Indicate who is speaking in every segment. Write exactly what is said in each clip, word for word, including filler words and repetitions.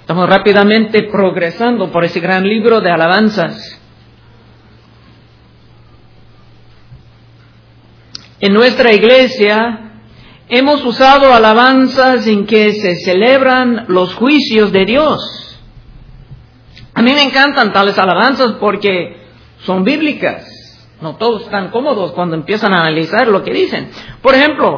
Speaker 1: Estamos rápidamente progresando por ese gran libro de alabanzas. En nuestra iglesia hemos usado alabanzas en que se celebran los juicios de Dios. A mí me encantan tales alabanzas porque son bíblicas. No todos están cómodos cuando empiezan a analizar lo que dicen. Por ejemplo,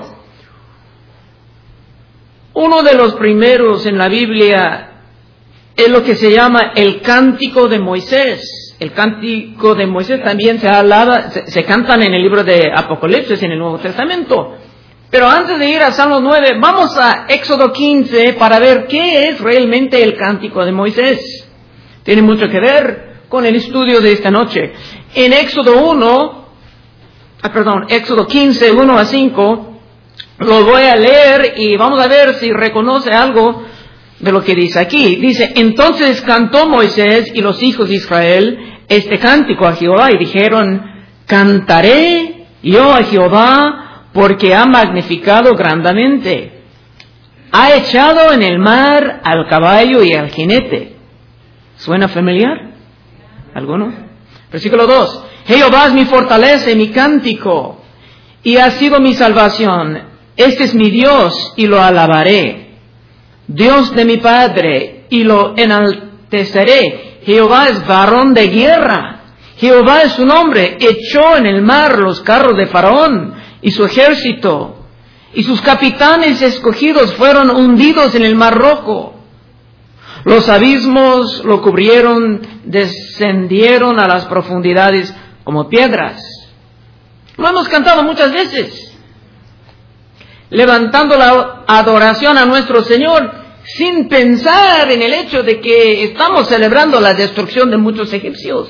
Speaker 1: uno de los primeros en la Biblia es lo que se llama el Cántico de Moisés. El Cántico de Moisés también se alaba, se, se cantan en el libro de Apocalipsis en el Nuevo Testamento. Pero antes de ir a Salmo nueve, vamos a Éxodo quince para ver qué es realmente el Cántico de Moisés. Tiene mucho que ver con el estudio de esta noche. En Éxodo uno, ah, perdón, Éxodo quince, uno a cinco, lo voy a leer y vamos a ver si reconoce algo de lo que dice aquí. Dice: entonces cantó Moisés y los hijos de Israel este cántico a Jehová y dijeron: cantaré yo a Jehová porque ha magnificado grandemente. Ha echado en el mar al caballo y al jinete. ¿Suena familiar? ¿Alguno? Versículo dos. Jehová es mi fortaleza y mi cántico, y ha sido mi salvación. Este es mi Dios, y lo alabaré. Dios de mi Padre, y lo enalteceré. Jehová es varón de guerra. Jehová es su nombre. Echó en el mar los carros de Faraón y su ejército, y sus capitanes escogidos fueron hundidos en el mar rojo. Los abismos lo cubrieron, descendieron a las profundidades como piedras. Lo hemos cantado muchas veces, levantando la adoración a nuestro Señor, sin pensar en el hecho de que estamos celebrando la destrucción de muchos egipcios.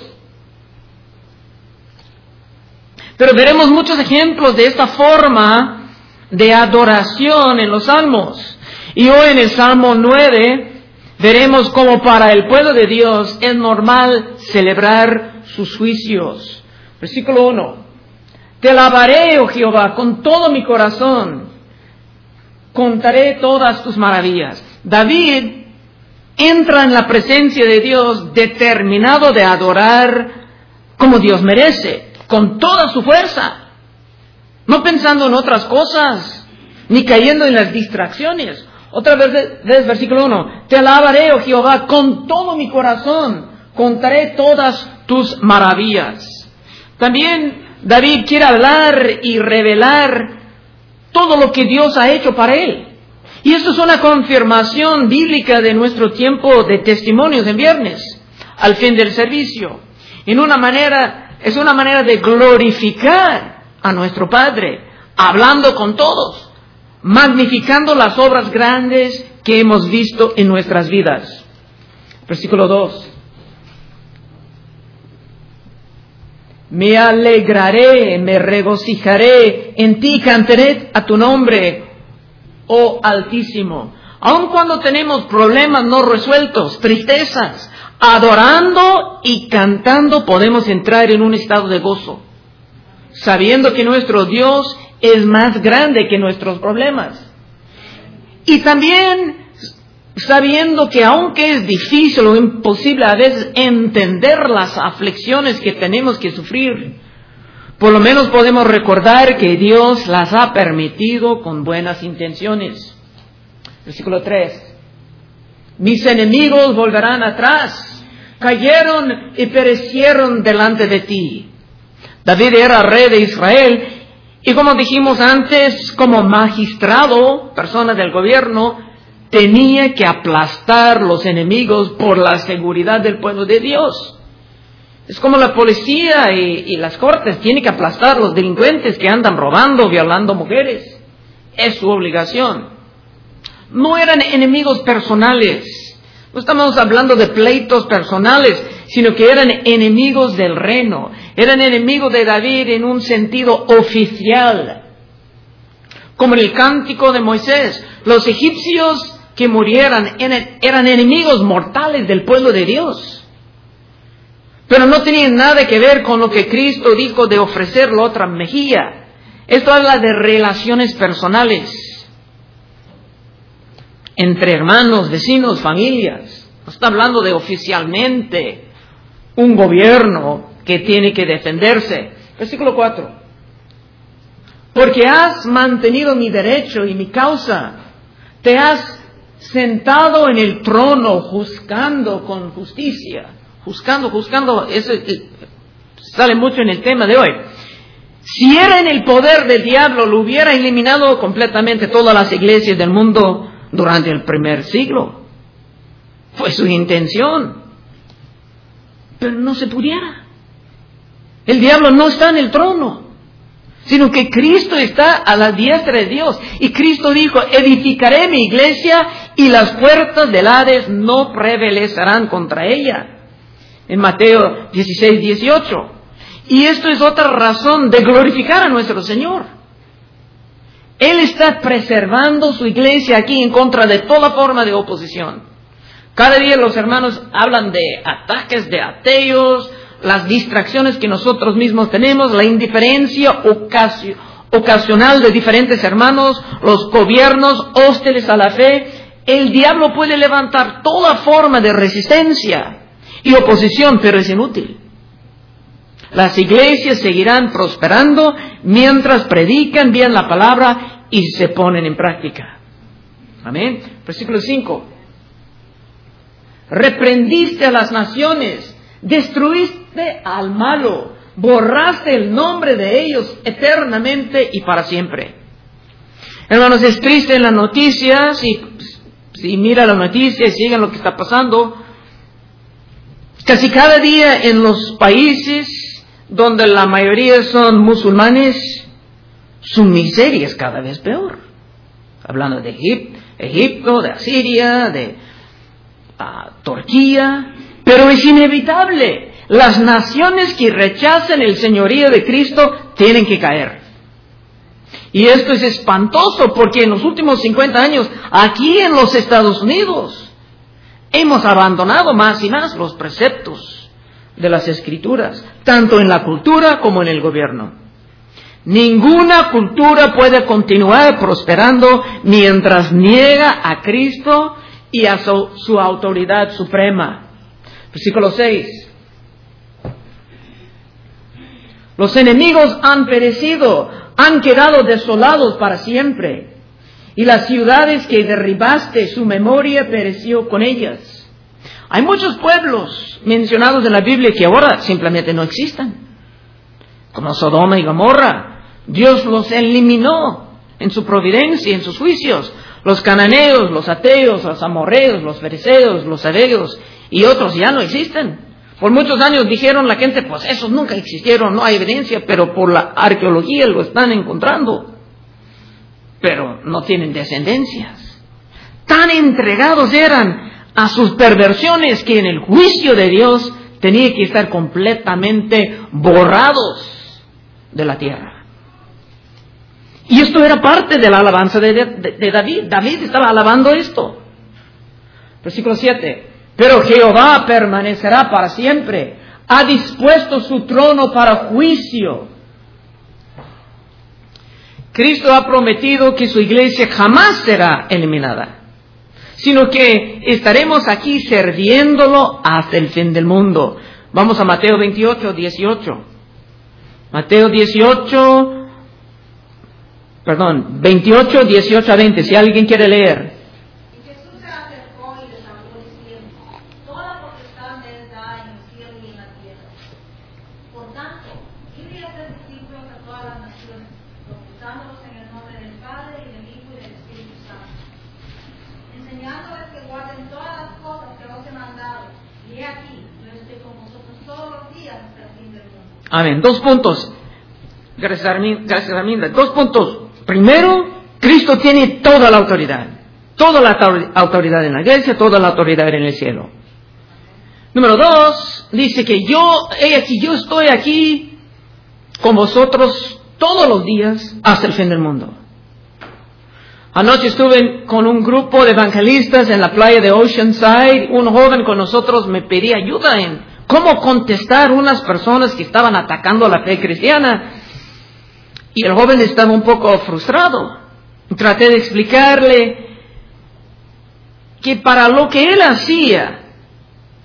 Speaker 1: Pero veremos muchos ejemplos de esta forma de adoración en los salmos. Y hoy en el Salmo nueve veremos cómo para el pueblo de Dios es normal celebrar sus juicios. Versículo uno. Te alabaré, oh Jehová, con todo mi corazón. Contaré todas tus maravillas. David entra en la presencia de Dios determinado de adorar como Dios merece, con toda su fuerza, no pensando en otras cosas, ni cayendo en las distracciones. Otra vez, vez versículo uno. Te alabaré, oh Jehová, con todo mi corazón. Contaré todas tus maravillas. También David quiere hablar y revelar todo lo que Dios ha hecho para él. Y esto es una confirmación bíblica de nuestro tiempo de testimonios en viernes, al fin del servicio. En una manera, es una manera de glorificar a nuestro Padre, hablando con todos, magnificando las obras grandes que hemos visto en nuestras vidas. Versículo dos. Me alegraré, me regocijaré, en ti cantaré a tu nombre, oh Altísimo. Aun cuando tenemos problemas no resueltos, tristezas, adorando y cantando podemos entrar en un estado de gozo, sabiendo que nuestro Dios es más grande que nuestros problemas. Y también sabiendo que aunque es difícil o imposible a veces entender las aflicciones que tenemos que sufrir, por lo menos podemos recordar que Dios las ha permitido con buenas intenciones. Versículo tres. Mis enemigos volverán atrás, cayeron y perecieron delante de ti. David era rey de Israel y, como dijimos antes, como magistrado, persona del gobierno, tenía que aplastar los enemigos por la seguridad del pueblo de Dios. Es como la policía y, y las cortes tienen que aplastar a los delincuentes que andan robando, violando mujeres. Es su obligación. No eran enemigos personales. No estamos hablando de pleitos personales, sino que eran enemigos del reino. Eran enemigos de David en un sentido oficial. Como en el Cántico de Moisés, los egipcios que murieran eran enemigos mortales del pueblo de Dios. Pero no tenían nada que ver con lo que Cristo dijo de ofrecer la otra mejilla. Esto habla de relaciones personales entre hermanos, vecinos, familias. No está hablando de oficialmente un gobierno que tiene que defenderse. Versículo cuatro. Porque has mantenido mi derecho y mi causa. Te has sentado en el trono juzgando con justicia. Juzgando, juzgando. Eso sale mucho en el tema de hoy. Si era en el poder del diablo, lo hubiera eliminado completamente todas las iglesias del mundo durante el primer siglo. Fue su intención. Pero no se pudiera. El diablo no está en el trono, sino que Cristo está a la diestra de Dios. Y Cristo dijo, edificaré mi iglesia y las puertas del Hades no prevalecerán contra ella. En Mateo dieciséis, dieciocho. Y esto es otra razón de glorificar a nuestro Señor. Él está preservando su iglesia aquí en contra de toda forma de oposición. Cada día los hermanos hablan de ataques de ateos, las distracciones que nosotros mismos tenemos, la indiferencia ocasio, ocasional de diferentes hermanos, los gobiernos hostiles a la fe. El diablo puede levantar toda forma de resistencia y oposición, pero es inútil. Las iglesias seguirán prosperando mientras predican bien la palabra y se ponen en práctica. Amén. Versículo cinco. Reprendiste a las naciones, destruiste al malo, borraste el nombre de ellos eternamente y para siempre. Hermanos, es triste en las noticias, si, si mira las noticias y sigan lo que está pasando, casi cada día en los países donde la mayoría son musulmanes, su miseria es cada vez peor. Hablando de Egipto, Egipto de Asiria, de uh, Turquía, pero es inevitable. Las naciones que rechazan el señorío de Cristo tienen que caer. Y esto es espantoso porque en los últimos cincuenta años, aquí en los Estados Unidos, hemos abandonado más y más los preceptos de las Escrituras, tanto en la cultura como en el gobierno. Ninguna cultura puede continuar prosperando mientras niega a Cristo y a su, su autoridad suprema. Versículo seis. Los enemigos han perecido, han quedado desolados para siempre, y las ciudades que derribaste, su memoria pereció con ellas. Hay muchos pueblos mencionados en la Biblia que ahora simplemente no existen, como Sodoma y Gomorra. Dios los eliminó en su providencia, en sus juicios. Los cananeos, los ateos, los amorreos, los fereceos, los heveos y otros ya no existen. Por muchos años dijeron la gente, pues esos nunca existieron, no hay evidencia, pero por la arqueología lo están encontrando. Pero no tienen descendencias. Tan entregados eran a sus perversiones que en el juicio de Dios tenía que estar completamente borrados de la tierra. Y esto era parte de la alabanza de, de, de David. David estaba alabando esto. Versículo siete. Pero Jehová permanecerá para siempre. Ha dispuesto su trono para juicio. Cristo ha prometido que su iglesia jamás será eliminada, sino que estaremos aquí sirviéndolo hasta el fin del mundo. Vamos a Mateo veintiocho, dieciocho. Mateo dieciocho, perdón, veintiocho, dieciocho a veinte, si alguien quiere leer.
Speaker 2: Y Jesús se acercó y les habló diciendo: toda potestad me es dada en el cielo y en la tierra. Por tanto, id y haced discípulos a todas las naciones, bautizándolos en el nombre del Padre, y del Hijo y del Espíritu Santo, enseñándoles que guarden todas las cosas que os he mandado. Y he aquí, yo estoy con vosotros todos los días hasta el fin del mundo.
Speaker 1: Amén. Dos puntos. Gracias, Arminda. Dos puntos. Primero, Cristo tiene toda la autoridad. Toda la autoridad en la iglesia, toda la autoridad en el cielo. Número dos, dice que yo, ella, que yo estoy aquí con vosotros todos los días hasta el fin del mundo. Anoche estuve con un grupo de evangelistas en la playa de Oceanside. Un joven con nosotros me pedía ayuda en cómo contestar unas personas que estaban atacando la fe cristiana. Y el joven estaba un poco frustrado. Traté de explicarle que para lo que él hacía,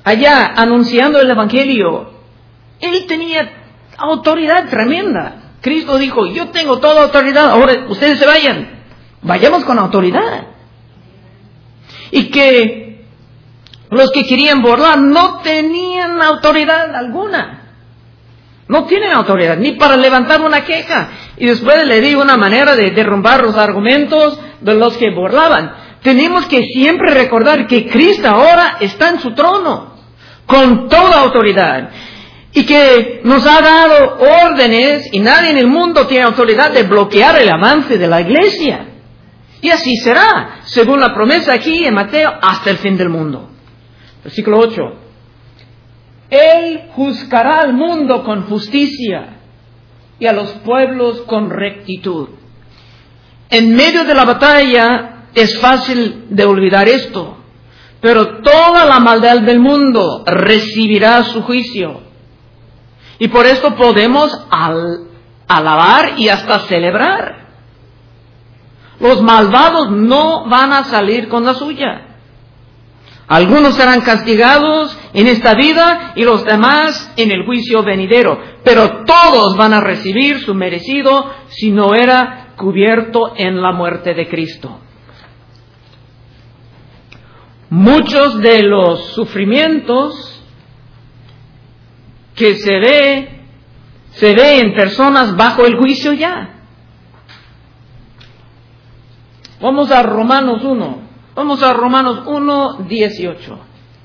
Speaker 1: allá anunciando el Evangelio, él tenía autoridad tremenda. Cristo dijo, yo tengo toda autoridad, ahora ustedes se vayan, vayamos con autoridad. Y que los que querían burlar no tenían autoridad alguna. No tienen autoridad ni para levantar una queja. Y después le di una manera de derrumbar los argumentos de los que burlaban. Tenemos que siempre recordar que Cristo ahora está en su trono, con toda autoridad. Y que nos ha dado órdenes, y nadie en el mundo tiene autoridad de bloquear el avance de la iglesia. Y así será, según la promesa aquí en Mateo, hasta el fin del mundo. Versículo ocho. Él juzgará al mundo con justicia y a los pueblos con rectitud. En medio de la batalla es fácil de olvidar esto, pero toda la maldad del mundo recibirá su juicio. Y por esto podemos al- alabar y hasta celebrar. Los malvados no van a salir con la suya. Algunos serán castigados en esta vida y los demás en el juicio venidero. Pero todos van a recibir su merecido si no era cubierto en la muerte de Cristo. Muchos de los sufrimientos que se ve, se ve en personas bajo el juicio ya. Vamos a Romanos uno. Vamos a Romanos uno, dieciocho.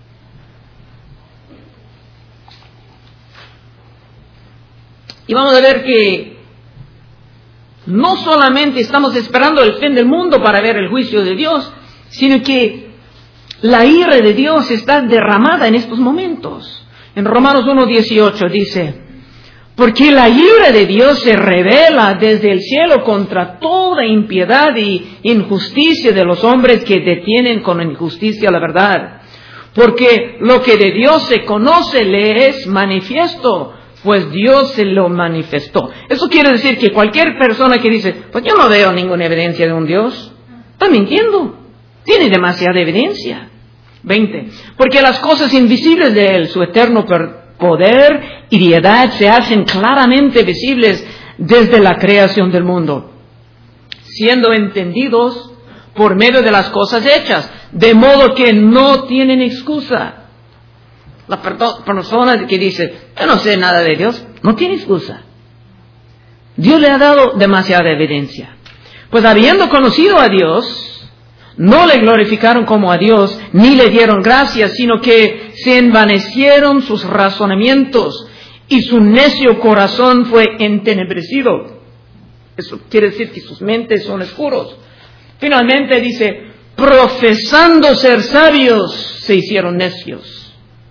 Speaker 1: Y vamos a ver que no solamente estamos esperando el fin del mundo para ver el juicio de Dios, sino que la ira de Dios está derramada en estos momentos. En Romanos uno, dieciocho dice: porque la ira de Dios se revela desde el cielo contra toda impiedad y injusticia de los hombres que detienen con injusticia la verdad. Porque lo que de Dios se conoce le es manifiesto, pues Dios se lo manifestó. Eso quiere decir que cualquier persona que dice, pues yo no veo ninguna evidencia de un Dios, está mintiendo. Tiene demasiada evidencia. veinte. Porque las cosas invisibles de Él, su eterno per- poder y deidad, se hacen claramente visibles desde la creación del mundo, siendo entendidos por medio de las cosas hechas, de modo que no tienen excusa. La persona que dice, yo no sé nada de Dios, no tiene excusa. Dios le ha dado demasiada evidencia. Pues habiendo conocido a Dios, no le glorificaron como a Dios, ni le dieron gracias, sino que se envanecieron sus razonamientos y su necio corazón fue entenebrecido. Eso quiere decir que sus mentes son oscuros. Finalmente dice, profesando ser sabios, se hicieron necios.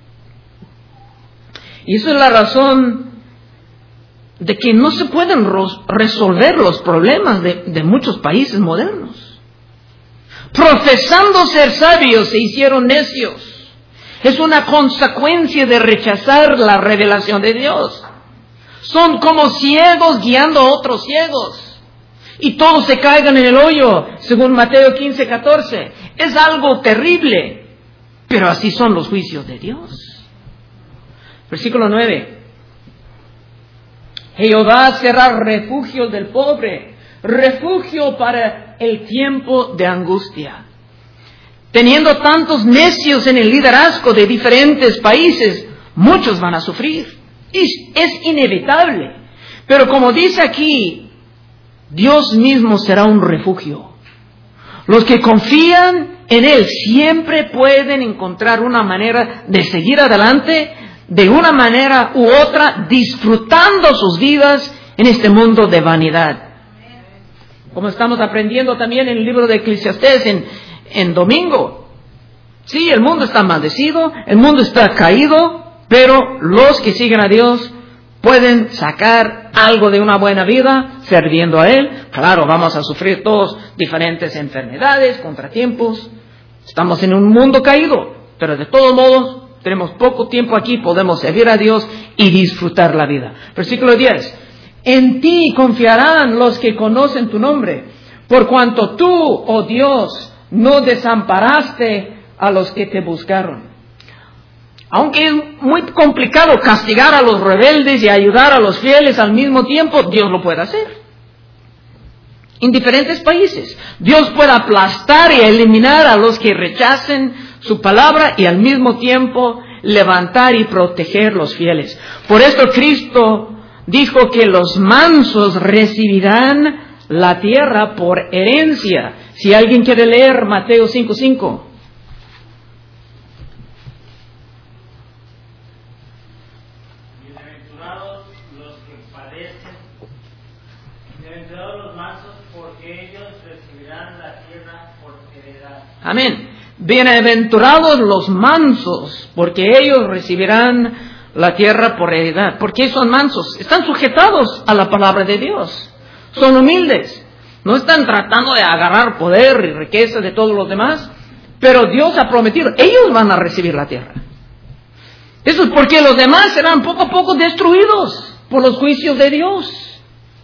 Speaker 1: Y esa es la razón de que no se pueden resolver los problemas de, de muchos países modernos. Profesando ser sabios, se hicieron necios. Es una consecuencia de rechazar la revelación de Dios. Son como ciegos guiando a otros ciegos. Y todos se caigan en el hoyo, según Mateo quince, catorce. Es algo terrible, pero así son los juicios de Dios. Versículo nueve. Jehová será refugio del pobre, refugio para el tiempo de angustia. Teniendo tantos necios en el liderazgo de diferentes países, muchos van a sufrir. Y es inevitable. Pero como dice aquí, Dios mismo será un refugio. Los que confían en Él siempre pueden encontrar una manera de seguir adelante, de una manera u otra, disfrutando sus vidas en este mundo de vanidad. Como estamos aprendiendo también en el libro de Eclesiastés en, en domingo. Sí, el mundo está maldecido, el mundo está caído, pero los que siguen a Dios pueden sacar algo de una buena vida sirviendo a Él. Claro, vamos a sufrir todos diferentes enfermedades, contratiempos. Estamos en un mundo caído, pero de todos modos tenemos poco tiempo aquí, podemos servir a Dios y disfrutar la vida. Versículo diez. En ti confiarán los que conocen tu nombre, por cuanto tú, oh Dios, no desamparaste a los que te buscaron. Aunque es muy complicado castigar a los rebeldes y ayudar a los fieles al mismo tiempo, Dios lo puede hacer. En diferentes países, Dios puede aplastar y eliminar a los que rechacen su palabra y al mismo tiempo levantar y proteger los fieles. Por esto Cristo dijo que los mansos recibirán la tierra por herencia. Si alguien quiere leer Mateo cinco cinco.
Speaker 3: Bienaventurados los que padecen, bienaventurados los mansos, porque ellos recibirán la tierra por heredad.
Speaker 1: Amén. Bienaventurados los mansos, porque ellos recibirán la tierra por heredad. ¿Por qué son mansos? Están sujetados a la palabra de Dios. Son humildes. No están tratando de agarrar poder y riqueza de todos los demás. Pero Dios ha prometido, ellos van a recibir la tierra. Eso es porque los demás serán poco a poco destruidos por los juicios de Dios.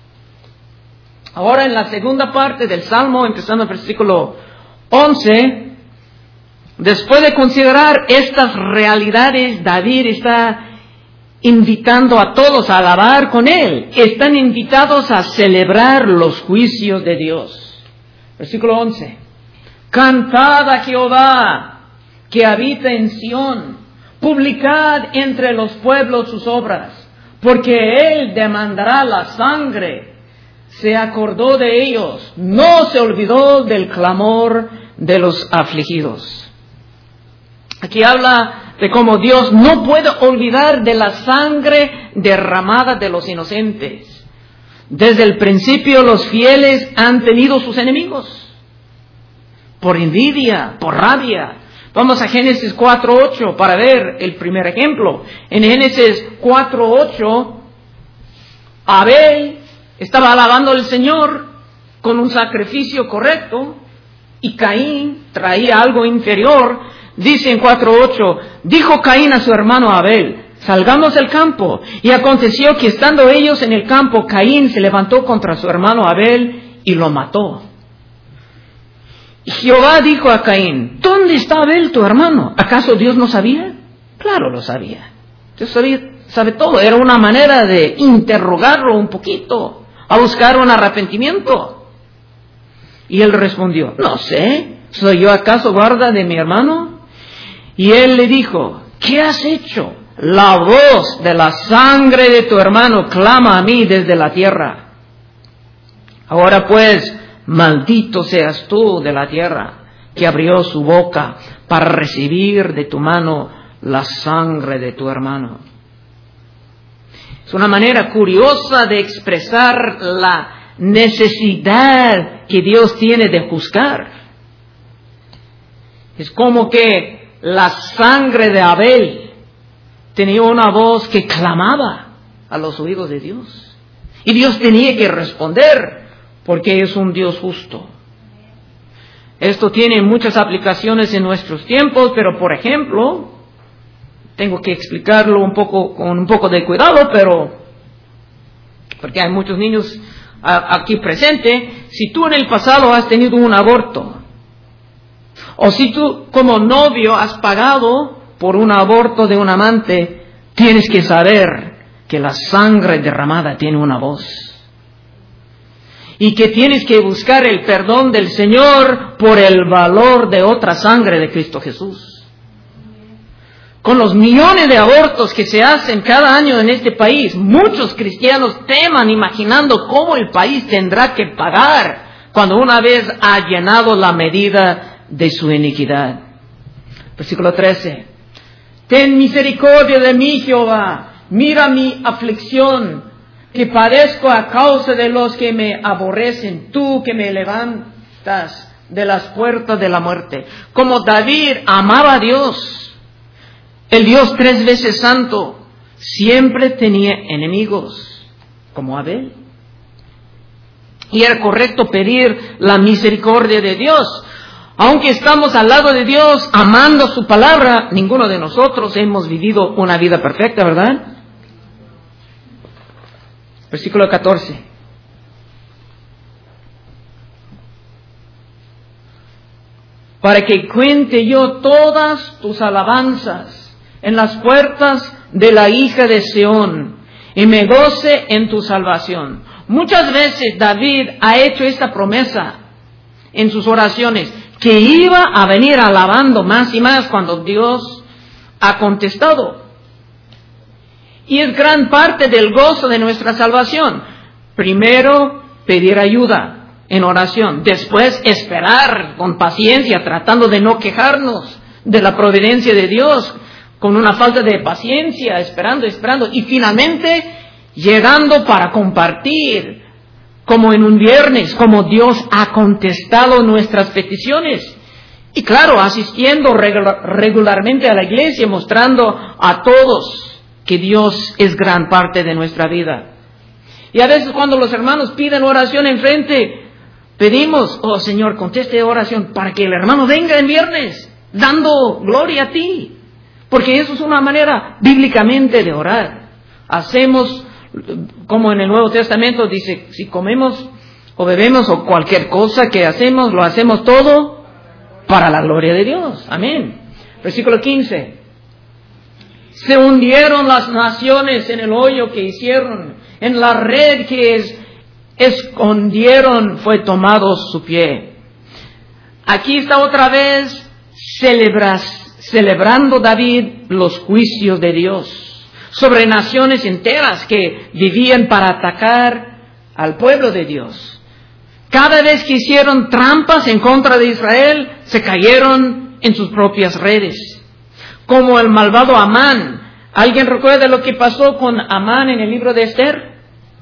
Speaker 1: Ahora en la segunda parte del Salmo, empezando el versículo once... Después de considerar estas realidades, David está invitando a todos a alabar con él. Están invitados a celebrar los juicios de Dios. Versículo once. Cantad a Jehová, que habita en Sión. Publicad entre los pueblos sus obras, porque él demandará la sangre. Se acordó de ellos, no se olvidó del clamor de los afligidos. Aquí habla de cómo Dios no puede olvidar de la sangre derramada de los inocentes. Desde el principio los fieles han tenido sus enemigos. Por envidia, por rabia. Vamos a Génesis cuatro ocho para ver el primer ejemplo. En Génesis cuatro ocho, Abel estaba alabando al Señor con un sacrificio correcto y Caín traía algo inferior. Dice en cuatro ocho, dijo Caín a su hermano Abel, salgamos del campo. Y aconteció que estando ellos en el campo, Caín se levantó contra su hermano Abel y lo mató. Y Jehová dijo a Caín, ¿dónde está Abel tu hermano? ¿Acaso Dios no sabía? Claro lo sabía. Dios sabía, sabe todo. Era una manera de interrogarlo un poquito, a buscar un arrepentimiento. Y él respondió, no sé, ¿soy yo acaso guarda de mi hermano? Y él le dijo, ¿qué has hecho? La voz de la sangre de tu hermano clama a mí desde la tierra. Ahora pues, maldito seas tú de la tierra, que abrió su boca para recibir de tu mano la sangre de tu hermano. Es una manera curiosa de expresar la necesidad que Dios tiene de juzgar. Es como que la sangre de Abel tenía una voz que clamaba a los oídos de Dios. Y Dios tenía que responder, porque es un Dios justo. Esto tiene muchas aplicaciones en nuestros tiempos, pero por ejemplo, tengo que explicarlo un poco con un poco de cuidado, pero porque hay muchos niños aquí presentes. Si tú en el pasado has tenido un aborto, o si tú como novio has pagado por un aborto de un amante, tienes que saber que la sangre derramada tiene una voz. Y que tienes que buscar el perdón del Señor por el valor de otra sangre de Cristo Jesús. Con los millones de abortos que se hacen cada año en este país, muchos cristianos teman imaginando cómo el país tendrá que pagar cuando una vez ha llenado la medida de su iniquidad. Versículo trece. Ten misericordia de mí, Jehová, mira mi aflicción, que padezco a causa de los que me aborrecen, tú que me levantas de las puertas de la muerte. Como David amaba a Dios, el Dios tres veces santo, siempre tenía enemigos, como Abel. Y era correcto pedir la misericordia de Dios. Aunque estamos al lado de Dios, amando su palabra, ninguno de nosotros hemos vivido una vida perfecta, ¿verdad? Versículo catorce. Para que cuente yo todas tus alabanzas en las puertas de la hija de Sión, y me goce en tu salvación. Muchas veces David ha hecho esta promesa en sus oraciones, que iba a venir alabando más y más cuando Dios ha contestado. Y es gran parte del gozo de nuestra salvación. Primero, pedir ayuda en oración. Después, esperar con paciencia, tratando de no quejarnos de la providencia de Dios, con una falta de paciencia, esperando, esperando. Y finalmente, llegando para compartir, como en un viernes, como Dios ha contestado nuestras peticiones. Y claro, asistiendo regularmente a la iglesia, mostrando a todos que Dios es gran parte de nuestra vida. Y a veces cuando los hermanos piden oración enfrente, pedimos, oh Señor, conteste oración para que el hermano venga en viernes, dando gloria a ti. Porque eso es una manera bíblicamente de orar. Hacemos, como en el Nuevo Testamento dice, si comemos o bebemos o cualquier cosa que hacemos, lo hacemos todo para la gloria de Dios. Amén. Versículo quince. Se hundieron las naciones en el hoyo que hicieron, en la red que es, escondieron fue tomado su pie. Aquí está otra vez celebras, celebrando David los juicios de Dios sobre naciones enteras que vivían para atacar al pueblo de Dios. Cada vez que hicieron trampas en contra de Israel, se cayeron en sus propias redes. Como el malvado Amán. ¿Alguien recuerda lo que pasó con Amán en el libro de Esther?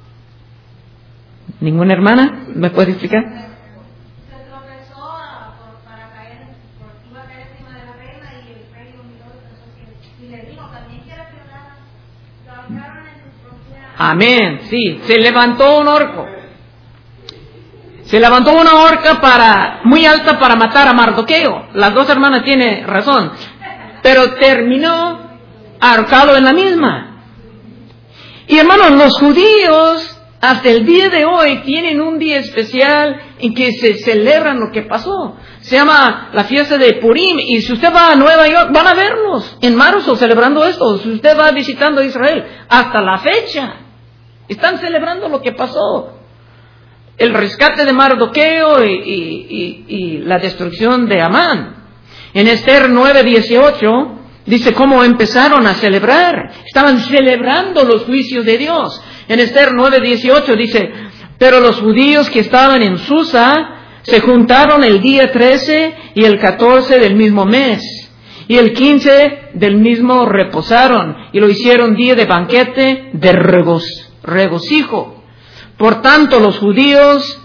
Speaker 1: ¿Ninguna hermana? ¿Me puede explicar?
Speaker 2: Se tropezó para caer, iba a caer encima de la reina y el rey lo miró y pensó que, y le dijo, también quiere violar, lo ahorcaron en su propia...
Speaker 1: Amén, sí, se levantó un orco. Se levantó una horca para, muy alta para matar a Mardoqueo. Las dos hermanas tienen razón. Pero terminó ahorcado en la misma. Y hermanos, los judíos hasta el día de hoy tienen un día especial en que se celebran lo que pasó. Se llama la fiesta de Purim. Y si usted va a Nueva York, van a verlos en marzo celebrando esto. Si usted va visitando Israel, hasta la fecha, están celebrando lo que pasó. El rescate de Mardoqueo y, y, y, y la destrucción de Amán. En Esther nueve dieciocho dice cómo empezaron a celebrar. Estaban celebrando los juicios de Dios. En Esther nueve dieciocho dice, pero los judíos que estaban en Susa se juntaron el día trece y el catorce del mismo mes. Y el quince del mismo reposaron. Y lo hicieron día de banquete de regocijo. Por tanto, los judíos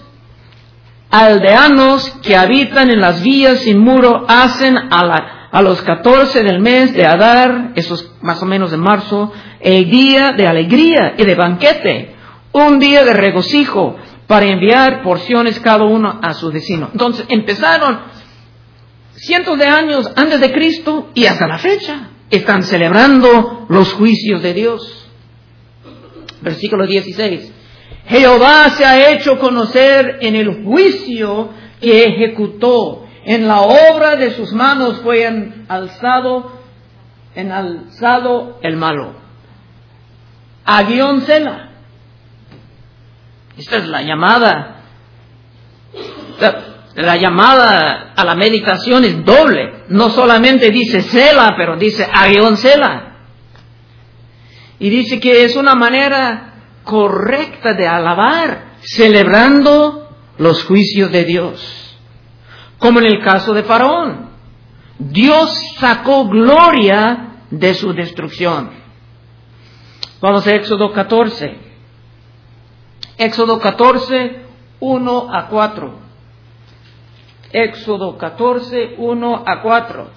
Speaker 1: aldeanos que habitan en las villas sin muro hacen a, la, a los catorce del mes de Adar, eso es más o menos de marzo, el día de alegría y de banquete, un día de regocijo para enviar porciones cada uno a su vecino. Entonces empezaron cientos de años antes de Cristo y hasta la fecha están celebrando los juicios de Dios. Versículo dieciséis. Jehová se ha hecho conocer en el juicio que ejecutó. En la obra de sus manos fue alzado, enalzado el malo. Agión Sela. Esta es la llamada. La, la llamada a la meditación es doble. No solamente dice Sela, pero dice Agión Sela. Y dice que es una manera correcta de alabar, celebrando los juicios de Dios. Como en el caso de Faraón, Dios sacó gloria de su destrucción. Vamos a Éxodo catorce. Éxodo catorce, uno a cuatro. Éxodo catorce, uno a cuatro.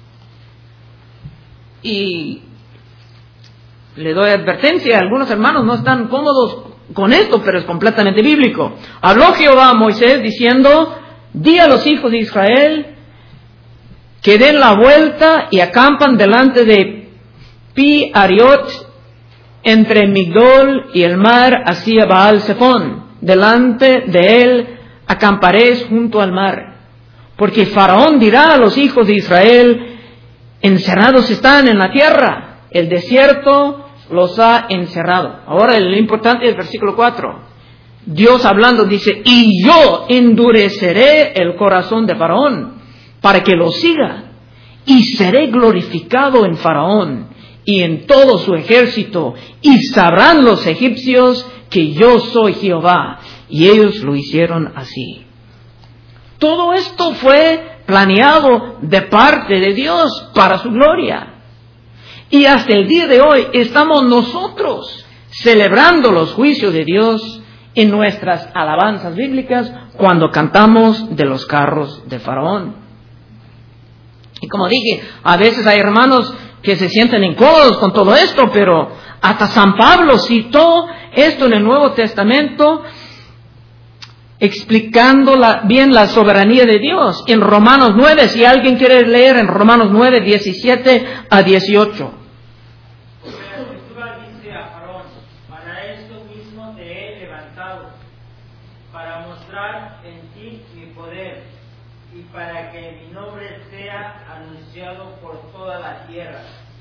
Speaker 1: Y le doy advertencia, algunos hermanos no están cómodos con esto, pero es completamente bíblico. Habló Jehová a Moisés diciendo, di a los hijos de Israel que den la vuelta y acampan delante de Pi Ariot, entre Migdol y el mar hacia Baal Zephón. Delante de él acamparéis junto al mar. Porque Faraón dirá a los hijos de Israel, encerrados están en la tierra. El desierto los ha encerrado. Ahora lo importante es el versículo cuatro. Dios hablando dice, y yo endureceré el corazón de Faraón para que lo siga, y seré glorificado en Faraón y en todo su ejército, y sabrán los egipcios que yo soy Jehová. Y ellos lo hicieron así. Todo esto fue planeado de parte de Dios para su gloria. Y hasta el día de hoy estamos nosotros celebrando los juicios de Dios en nuestras alabanzas bíblicas cuando cantamos de los carros de Faraón. Y como dije, a veces hay hermanos que se sienten incómodos con todo esto, pero hasta San Pablo citó esto en el Nuevo Testamento, explicando la, bien la soberanía de Dios. En Romanos nueve, si alguien quiere leer en Romanos nueve, diecisiete a dieciocho.
Speaker 3: La Escritura dice a Faraón, para esto mismo te he levantado, para mostrar en ti mi poder, y para que mi nombre sea anunciado por toda la tierra.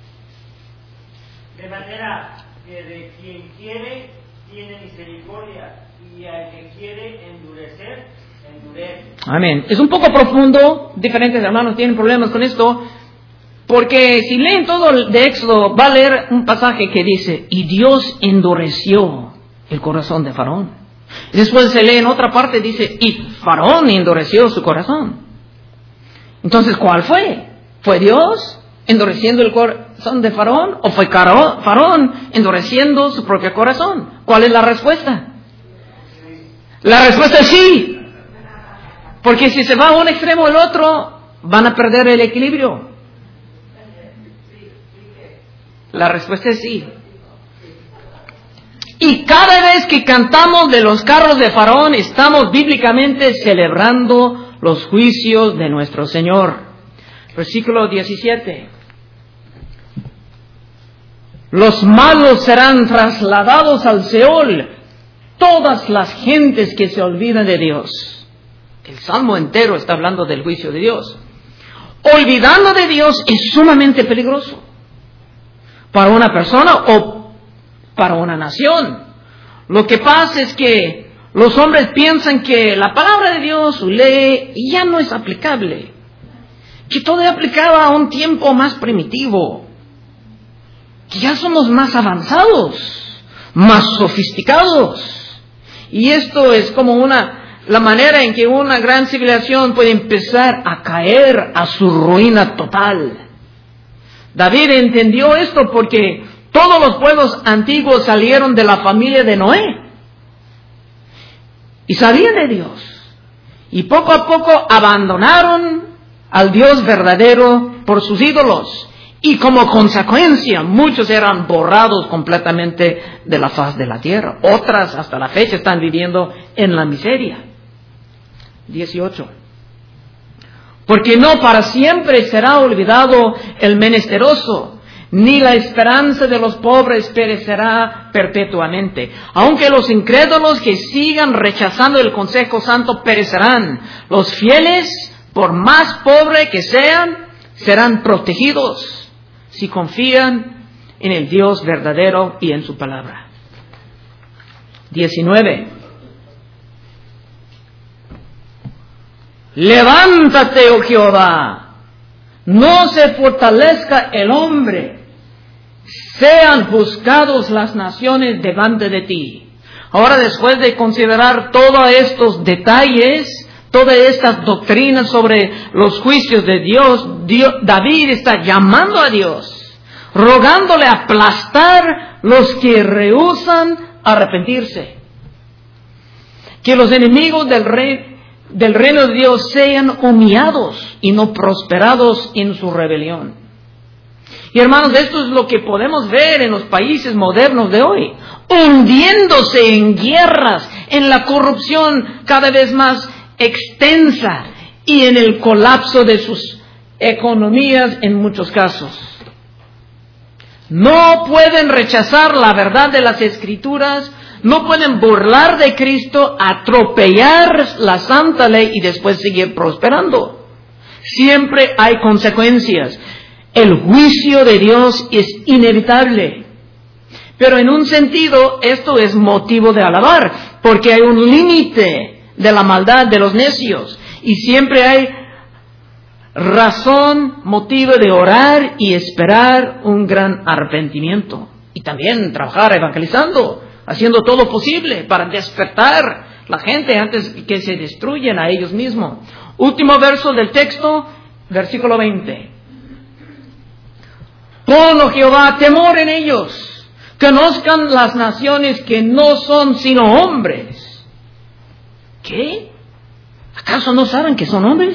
Speaker 3: De manera que de quien quiere tiene misericordia, y al que quiere endurecer, endurece.
Speaker 1: Amén. Es un poco profundo, diferentes hermanos tienen problemas con esto, porque si leen todo el de Éxodo, va a leer un pasaje que dice, y Dios endureció el corazón de Faraón. Después se lee en otra parte, dice, y Faraón endureció su corazón. Entonces, ¿cuál fue? ¿Fue Dios endureciendo el corazón de Faraón? ¿O fue Faraón endureciendo su propio corazón? ¿Cuál es la respuesta? La respuesta es sí. Porque si se va a un extremo o al otro, van a perder el equilibrio. La respuesta es sí. Y cada vez que cantamos de los carros de Faraón, estamos bíblicamente celebrando los juicios de nuestro Señor. Versículo diecisiete. Los malos serán trasladados al Seol, todas las gentes que se olvidan de Dios. El salmo entero está hablando del juicio de Dios. Olvidando de Dios es sumamente peligroso para una persona o para una nación. Lo que pasa es que los hombres piensan que la palabra de Dios, su ley, ya no es aplicable, que todo es aplicado a un tiempo más primitivo, que ya somos más avanzados, más sofisticados. Y esto es como una, la manera en que una gran civilización puede empezar a caer a su ruina total. David entendió esto porque todos los pueblos antiguos salieron de la familia de Noé. Y sabían de Dios. Y poco a poco abandonaron al Dios verdadero por sus ídolos. Y como consecuencia, muchos eran borrados completamente de la faz de la tierra. Otras, hasta la fecha, están viviendo en la miseria. dieciocho. Porque no para siempre será olvidado el menesteroso, ni la esperanza de los pobres perecerá perpetuamente. Aunque los incrédulos que sigan rechazando el consejo santo perecerán, los fieles, por más pobres que sean, serán protegidos si confían en el Dios verdadero y en su palabra. diecinueve. Levántate, oh Jehová, no se fortalezca el hombre, sean juzgados las naciones delante de ti. Ahora, después de considerar todos estos detalles, todas estas doctrinas sobre los juicios de Dios, Dios, David está llamando a Dios, rogándole aplastar los que rehúsan arrepentirse. Que los enemigos del rey del reino de Dios sean humillados y no prosperados en su rebelión. Y hermanos, esto es lo que podemos ver en los países modernos de hoy, hundiéndose en guerras, en la corrupción cada vez más extensa y en el colapso de sus economías en muchos casos. No pueden rechazar la verdad de las Escrituras, no pueden burlar de Cristo, atropellar la santa ley y después seguir prosperando. Siempre hay consecuencias. El juicio de Dios es inevitable. Pero en un sentido, esto es motivo de alabar, porque hay un límite de la maldad de los necios. Y siempre hay razón, motivo de orar y esperar un gran arrepentimiento. Y también trabajar evangelizando, haciendo todo posible para despertar la gente antes que se destruyan a ellos mismos. Último verso del texto, versículo veinte. Pon, oh Jehová, temor en ellos. Conozcan las naciones que no son sino hombres. ¿Qué? ¿Acaso no saben que son hombres?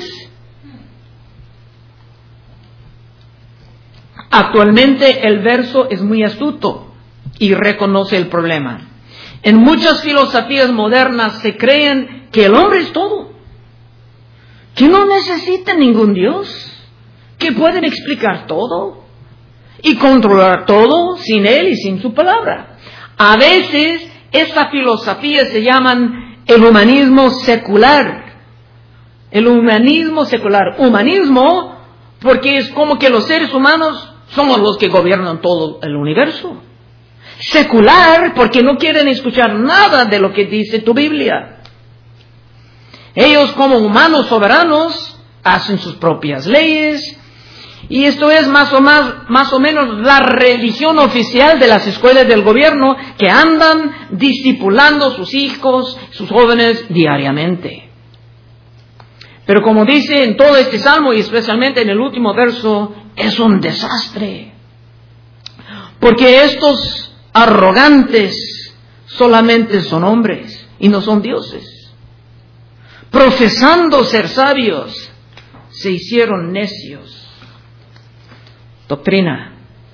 Speaker 1: Actualmente el verso es muy astuto y reconoce el problema. En muchas filosofías modernas se creen que el hombre es todo, que no necesita ningún Dios, que pueden explicar todo y controlar todo sin Él y sin su palabra. A veces esta filosofía se llaman el humanismo secular. El humanismo secular. Humanismo porque es como que los seres humanos somos los que gobiernan todo el universo. Secular porque no quieren escuchar nada de lo que dice tu Biblia. Ellos como humanos soberanos hacen sus propias leyes. Y esto es más o, más, más o menos la religión oficial de las escuelas del gobierno que andan discipulando sus hijos, sus jóvenes diariamente. Pero como dice en todo este salmo y especialmente en el último verso, es un desastre. Porque estos arrogantes solamente son hombres y no son dioses. Profesando ser sabios, se hicieron necios. Doctrina.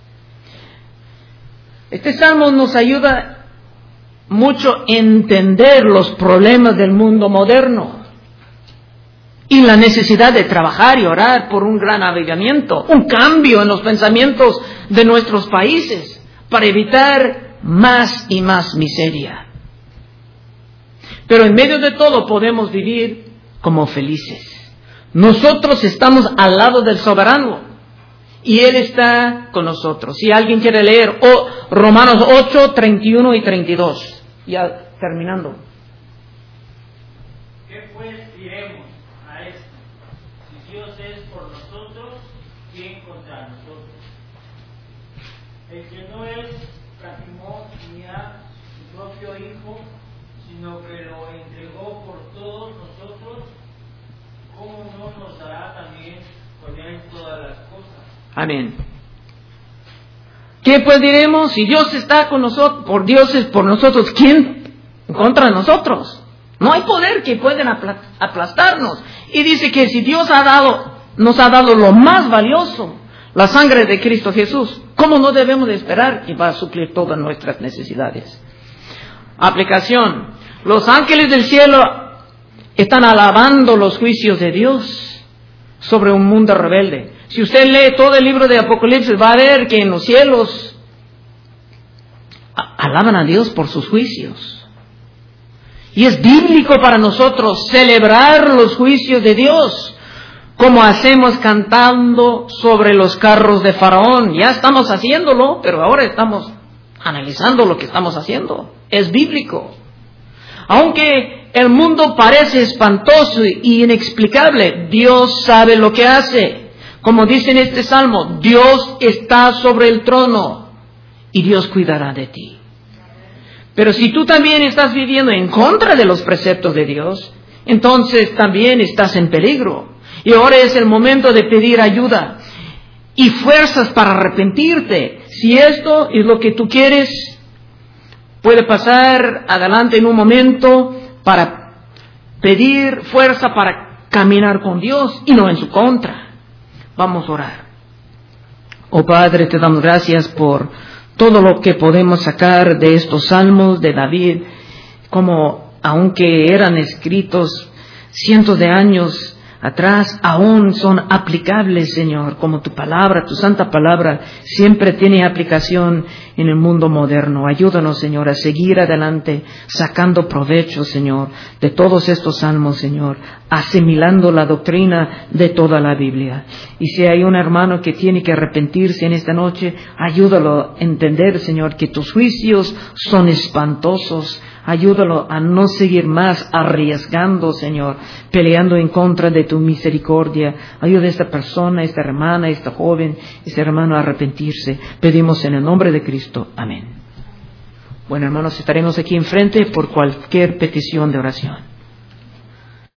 Speaker 1: Este salmo nos ayuda mucho a entender los problemas del mundo moderno y la necesidad de trabajar y orar por un gran avivamiento, un cambio en los pensamientos de nuestros países para evitar más y más miseria. Pero en medio de todo podemos vivir como felices. Nosotros estamos al lado del soberano. Y Él está con nosotros. Si alguien quiere leer oh, Romanos ocho, treinta y uno y treinta y dos. Ya terminando.
Speaker 3: ¿Qué pues diremos a esto? Si Dios es por nosotros, ¿quién contra nosotros? El que no es escatimó ni a su propio Hijo, sino que lo entregó por todos nosotros, ¿cómo no nos dará también con Él todas las cosas?
Speaker 1: Amén. ¿Qué pues diremos? Si Dios está con nosotros, por Dios es por nosotros, ¿quién contra nosotros? No hay poder que pueda aplastarnos. Y dice que si Dios ha dado, nos ha dado lo más valioso, la sangre de Cristo Jesús, ¿cómo no debemos de esperar que va a suplir todas nuestras necesidades? Aplicación. Los ángeles del cielo están alabando los juicios de Dios sobre un mundo rebelde. Si usted lee todo el libro de Apocalipsis, va a ver que en los cielos alaban a Dios por sus juicios. Y es bíblico para nosotros celebrar los juicios de Dios, como hacemos cantando sobre los carros de Faraón. Ya estamos haciéndolo, pero ahora estamos analizando lo que estamos haciendo. Es bíblico. Aunque el mundo parece espantoso y inexplicable, Dios sabe lo que hace. Como dice en este salmo, Dios está sobre el trono y Dios cuidará de ti. Pero si tú también estás viviendo en contra de los preceptos de Dios, entonces también estás en peligro. Y ahora es el momento de pedir ayuda y fuerzas para arrepentirte. Si esto es lo que tú quieres, puede pasar adelante en un momento para pedir fuerza para caminar con Dios y no en su contra. Vamos a orar. Oh Padre, te damos gracias por todo lo que podemos sacar de estos salmos de David, como aunque eran escritos cientos de años atrás, aún son aplicables, Señor, como tu palabra, tu santa palabra, siempre tiene aplicación en el mundo moderno. Ayúdanos, Señor, a seguir adelante, sacando provecho, Señor, de todos estos salmos, Señor. asimilando la doctrina de toda la Biblia. Y si hay un hermano que tiene que arrepentirse en esta noche, ayúdalo a entender, Señor, que tus juicios son espantosos. Ayúdalo a no seguir más arriesgando, Señor, peleando en contra de tu misericordia. Ayuda a esta persona, a esta hermana, a esta joven, a este hermano a arrepentirse. Pedimos en el nombre de Cristo. Amén. Bueno, hermanos, estaremos aquí enfrente por cualquier petición de oración.